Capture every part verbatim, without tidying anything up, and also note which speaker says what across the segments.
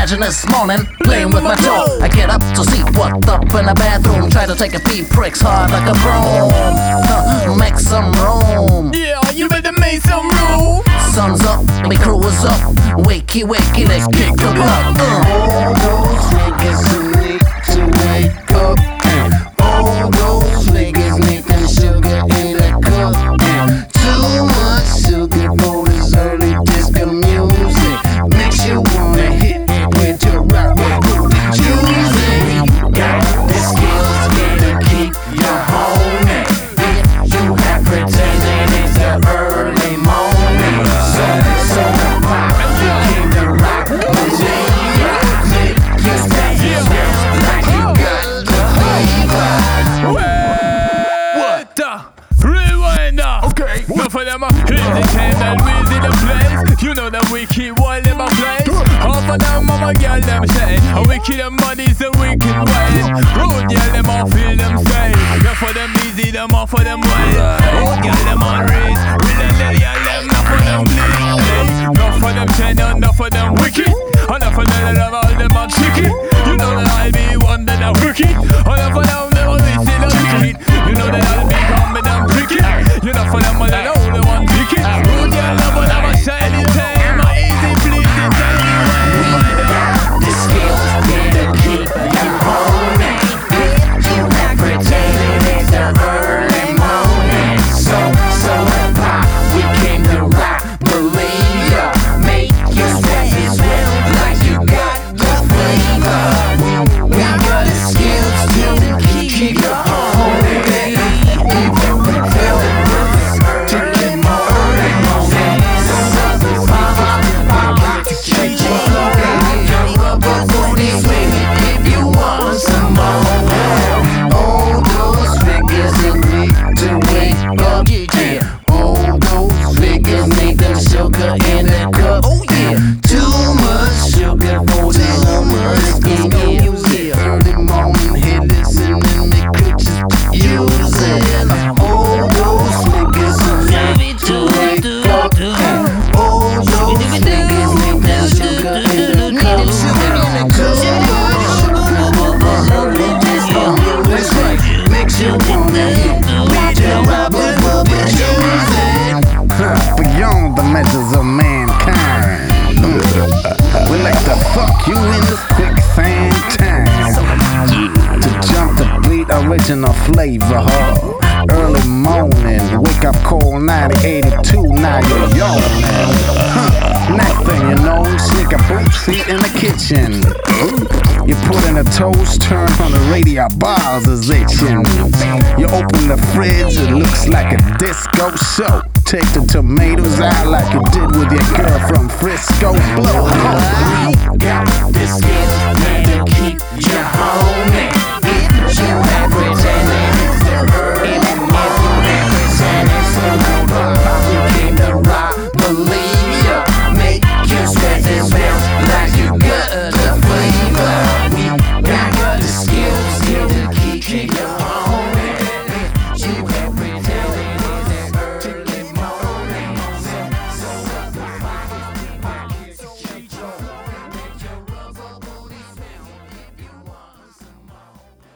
Speaker 1: imagine this morning, playing with my toe. I get up to see what's up in the bathroom. Try to take a pee, pricks hard like a broom. Huh, make some room.
Speaker 2: Yeah, you better make some room.
Speaker 1: Sun's up, my crew is up. Wakey, wakey, let's kick the block. uh.
Speaker 3: All those niggas who need to wake up. All those niggas need them sugar in a cup. Too much sugar for this early disco music. Makes you wanna hit with your rock with booty juicy. Got the skills to keep you homie. You have pretending it's the early morning. So, so pop, came to rock with you. Make you feel like you got the flavor.
Speaker 2: What the? Rewind up.
Speaker 4: Okay.
Speaker 2: No for them, uh, hit the candle, wheels in the place. You know that we keep while in my place. Half of them, mama girl, them say. And we kill them bodies the wicked way. Road girl, them all feel them say. No for them easy, them all for them way. Road girl, them on race. Real girl, them not for them bleed. No for them tender, no for them wicked. Enough for them love all them are chicken. You know that I'll be one that are wicked. Enough for them, they will be still on wicked. You know that I'll be coming down wicked. You know for them, all I know the one wicked. Road girl, them all have a shiny time. My easy pleasing time.
Speaker 3: The skills to keep you homie. You have pretending it's the early morning. So, so pop, we came to rock, believe ya. Make you sweat as well, like you got the flavor. We got the skills to keep you homie. If you can feel it, to get more early morning. So, so pop, pop, pop, treat you rubber booty swinging if you want some more. All those figures that need to wake up, yeah. All those figures need them sugar in a cup, oh yeah. Too much sugar for the much music. Early morning hit, listening, they could just use it. All those figures that need to wake up. All those figures need them sugar in a cup. Makes you wanna hit with your rubber bubble juicy.
Speaker 4: Beyond the measures of mankind. Mm. We like to fuck you in this quicksand time. To jump the beat, original flavor, huh? Early morning, wake up call ninety eighty-two, now you're yawning. Huh. Next thing you know, sneak a boot feet in the kitchen. You put in a toast, turn on the radio, bars is itching. You open the fridge, it looks like a disco show. Take the tomatoes out like you did with your girl from Frisco. Blow.
Speaker 3: We got the skills to keep you homie. You have pretending it's the early morning. Pretending so pop, we came to rock, believe ya. Make you sweat as well, like you got the flavor. We got the skills to keep you homie. You have pretending it's the early morning. So, so pop, make your rubber booty smell if you want some more.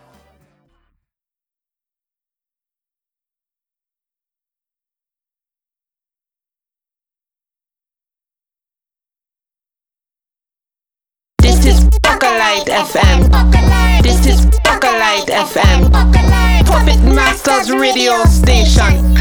Speaker 5: This is Buckalite F M. This is Buckalite F M. Puppet Masters Radio Station.